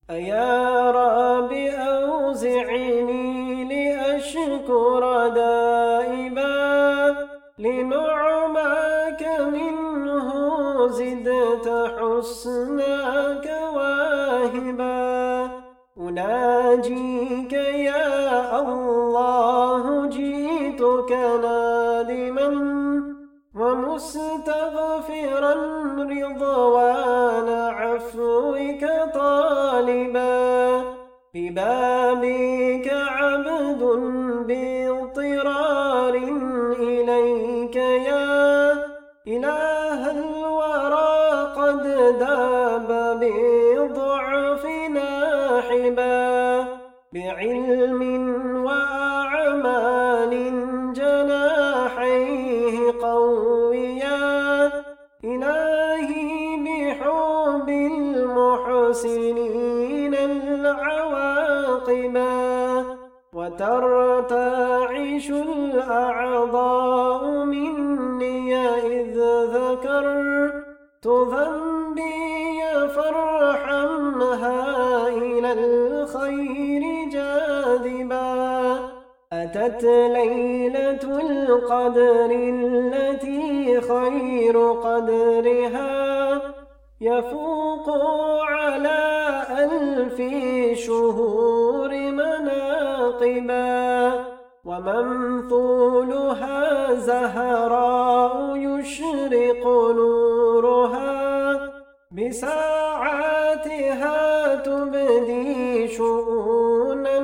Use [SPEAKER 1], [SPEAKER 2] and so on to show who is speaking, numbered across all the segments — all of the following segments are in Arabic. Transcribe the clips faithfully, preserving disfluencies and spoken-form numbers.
[SPEAKER 1] أيا رب أوزعني لأشكر دائما لنعماك منه زدت حسناك واهبا أناجيك يا الله جئتك نادما ومستغفرا رضوان عفوك طالبا ببابك عبد باضطرار إليك يا إله الورى قد داب بضعفنا حبا بعلم وأعمال جناحيه قويا إلهي بحب المحسنين العواقبا وترتعش الأعضاء مني إذ ذكرت ذنبي فارحمها إلى الخير جاذبا أتت ليلة القدر التي خير قدرها يفوق على ألف شهور مناقبا ومنثولها زهراء يشرق نورها بساعاتها تبدي شؤونا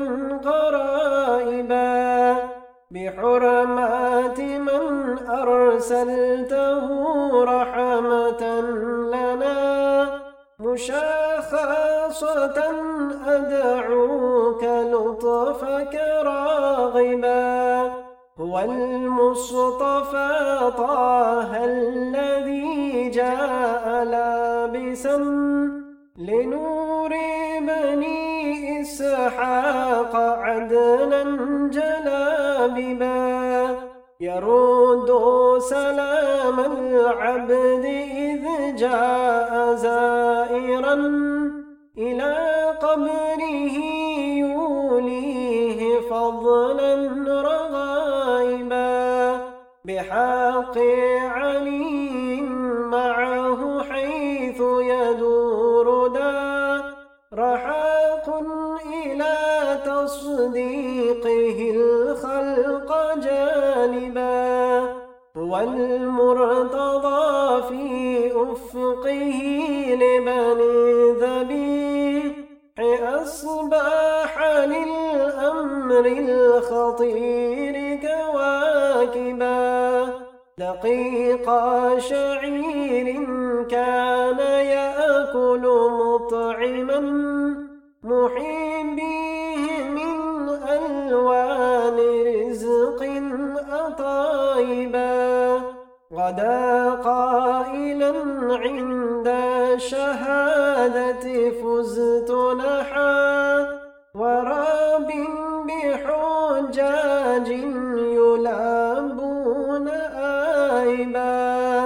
[SPEAKER 1] غرائبا بحرمات من أرسلته رحمة لنا مشاخصة أدعوك لطفك راغبا هو المصطفى طه الذي جاء لابسا لنور بني إسحاق عدنا جلاببا يرد سلام العبد إذ جاء زائرا إلى قبره يوليه فضلا رغائبا بحق علي معه حيث يدور دا رحاق إلى تصديقه الخلق جانبا هو المرتضى في أفقه لبني ذبيح أصباح للأمر الخطير كواكبا دقيق شعير كان يأكل مطعما محبيه من ألوان رزق أطايبا غدا قائلا عند شهادة فزت نحا وراب بحجاج يلابون آيبا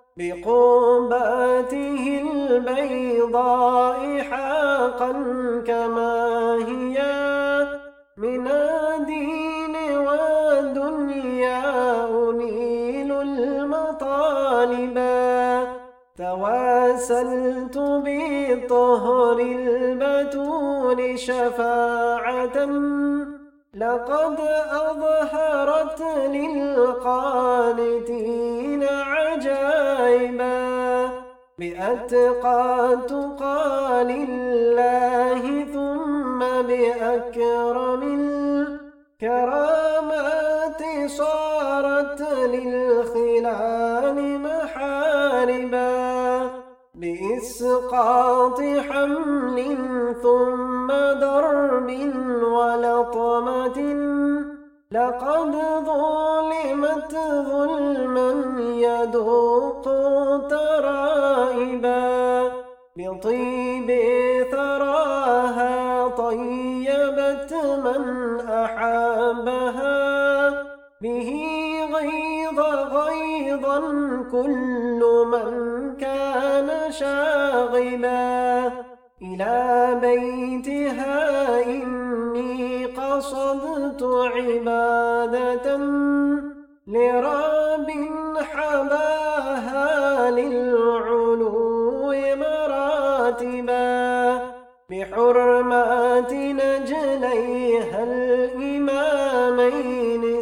[SPEAKER 1] بقباته البيضاء حقا كما هي من الدين والدنيا أنيل المطالبا تواسلت بالطهر البتول شفاعة لقد أظهرت للقانتين عجائبا بأتقى تقى لله ثم بأكرم الكرامات صارت للخلال محاربا بإسقاط حمل ثم درب ولطمة لقد ظلمت ظلما يذوق ترائبا بطيب ثراها طيبت من أحابها به غيظ غيظا كل من كان شاغبا إلى بيتها إني قصدت عبادة لرب حباها للعلو مراتبا بحرمات نجليها الإمامين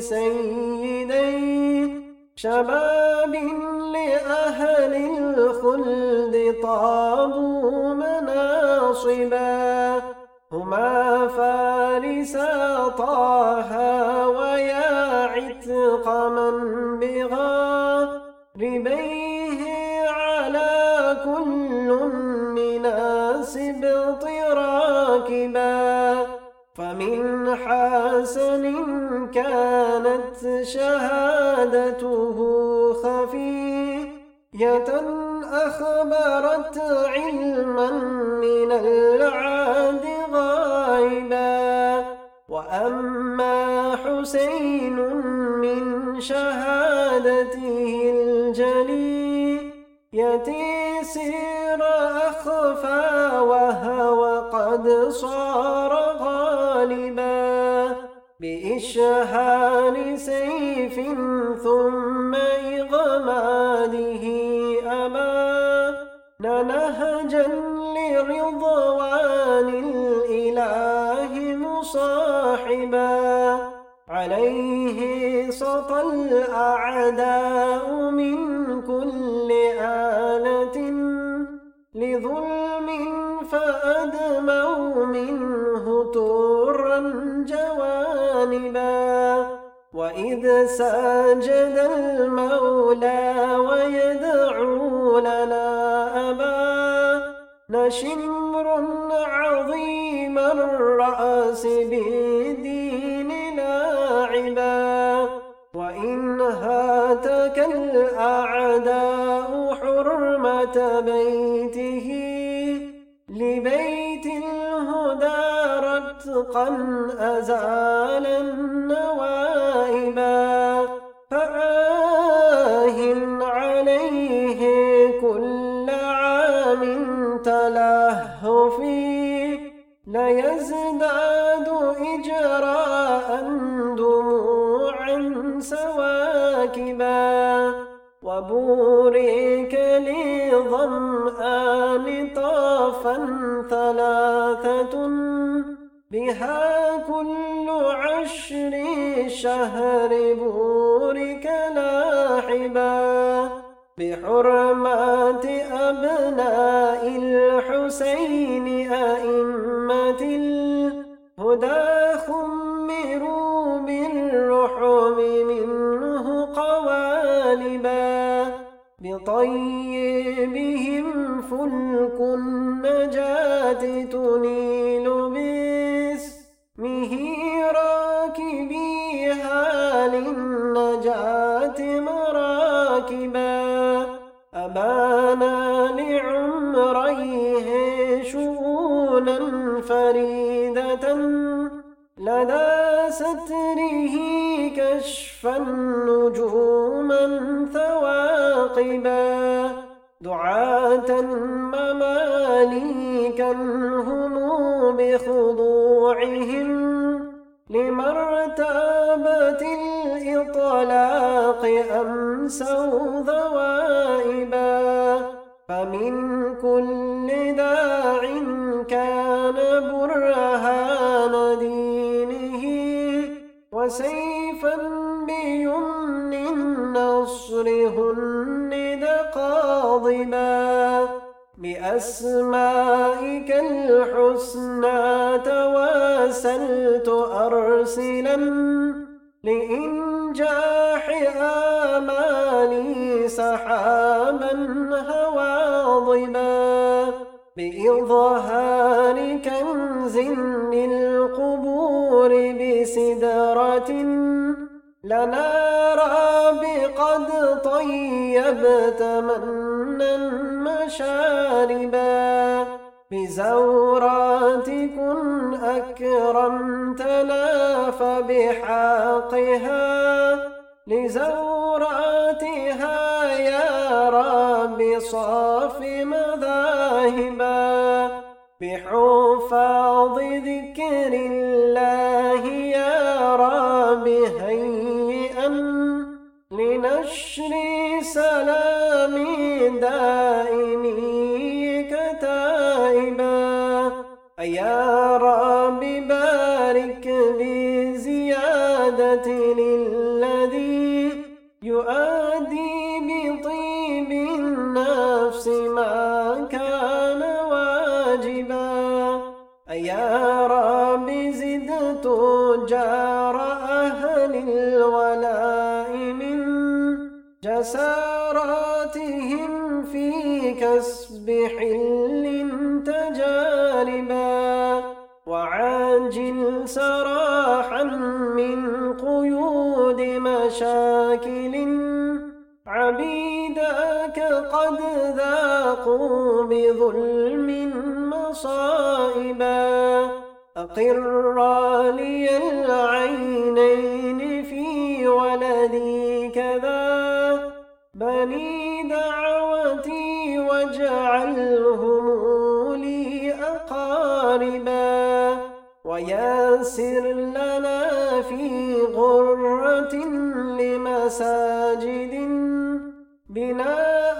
[SPEAKER 1] سيدي شباب لأهل الخلد طابوا مناصبا هما فارسا طه ويا عتق من بغاربيه على كل مناسب راكبا فمن حسن كانت شهادته خفية أخبرت علما من العاد غائبا وأما حسين من شهادته الجلية سير أخفى وهو قد صار غالبا بإشهار سيف ثم إغماده أمان نهجا لرضوان الإله مصاحبا عليه سطى الأعداء من كل آلة لظلم فأدموا منه تورا جوانبا وإذ ساجد المولى ويدعو لنا أبا شمر عظيم الرأس بالدين لاعبا وإن هاتك الأعداء حرمة بيته لبيت الهدى رتقا أزال النوائبا فآه عليه كل عام تلهف ليزداد إجراء دموعا سواكبا وبورك لظمآن طافا ثلاثة بها كل عشر شهر بورك لاحبا بحرمات أبناء الحسين أئمة الهدى خمروا بالرحم منه قوالبا بطيبهم فلك النجاة تنيل باسمه راكبيها للنجاة مراكبا أبانا لعمريه شؤونا فريدة لدى ستره كشفا نجوما ثواقبا دعاة مماليكا هم بخضوعهم لمرتبة الإطلاق أمسوا ذوائبا فمن كل داع كان برهان دينه وسيفا بيمن النصر هند قاضبا بأسمائك الحسنى تواسلت أرسلا لإنجاح آمالي سحابا هواضبا بإظهار كنز للقبور بسدرة لنا رابقد طيبت منا مشاربا بزورات كن أكرمتنا فبحاقها لزوراتها يا رب صاف مذاهبا حفاظ ذكر الله يا رب هيئا لنشر سلام دائم كتائبا يا رب بارك بزيادة للذي يؤدي بطيب النفس ما كان واجبا يا رب زد تجار أهل الولاء من جساراتهم في كسب حل تجاربا وعاجل سراحا من قيود مشاكل عبيدك قد ذاقوا بظلم مصائبا أقر لي العينين في ولدي كذا بني دعوتي واجعلهم لي أقاربا وياسر لنا في غرة لمساجد بناء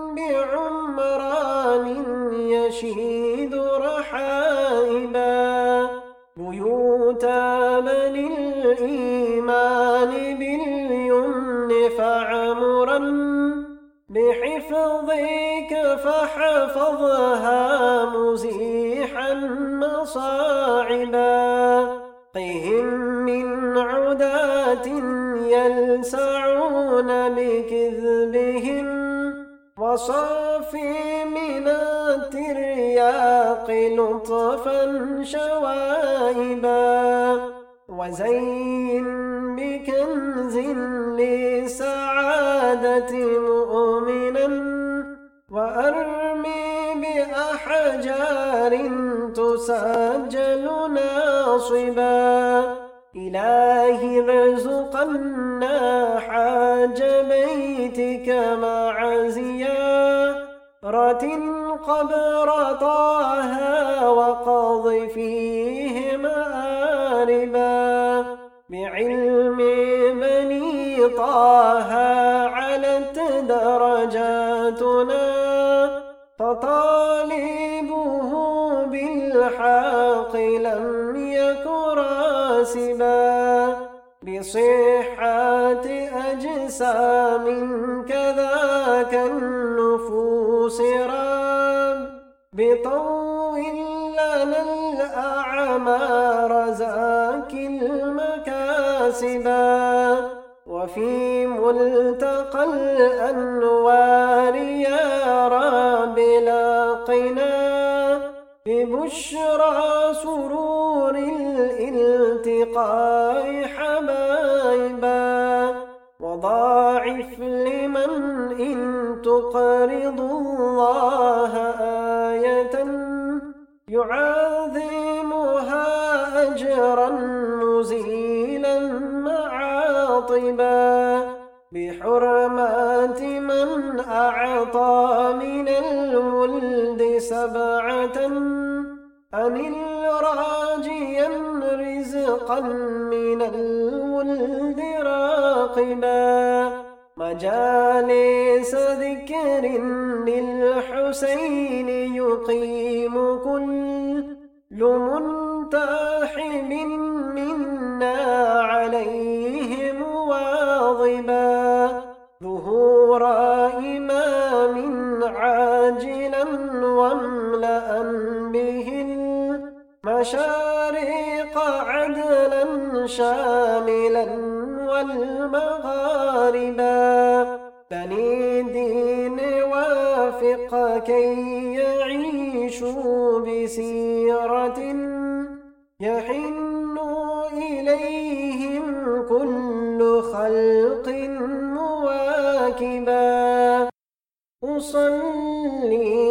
[SPEAKER 1] بعمران يشيد رحائبا بيوت بني الإيمان باليمن فعمرا بحفظك فحفظها مزيحا مصاعبا قهم من عداة يلسعون بكذبهم وصافي من الترياق لطفا شوائبا وزين بكنز لسعادة مؤمنا وأرمي بأحجار تسجل ناصبا إلهي ارزقنا حاج بيتك مع زيارة قبر طه وقض فيه مآربا بعلم بني طه علت درجاتنا فطالبه بالحق لم يك راسبا بصحة أجسام كذاك النفوس رب بطول لنا الأعمار زاك المكاسبا وفي ملتقى الأنوار يا رب لاقنا ببشرى سرور الالتقاء حبايبا وضاعف لمن إن تقرض الله آية يعاظمها أجرا مزيلا معاطبا بحرمات من أعطى من الولد سبعة أنل راجيا رزقا من الولد راقبا مجالس ذكر للحسين يقيم كل منتحب منا عليه مواظبا ظهور إمام عاجلا واملأ به المشارق عدلا شاملا والمغاربا بني دين وافق كي يعيشوا بسيرة يحن إليهم كل خلق مواكبا أصلي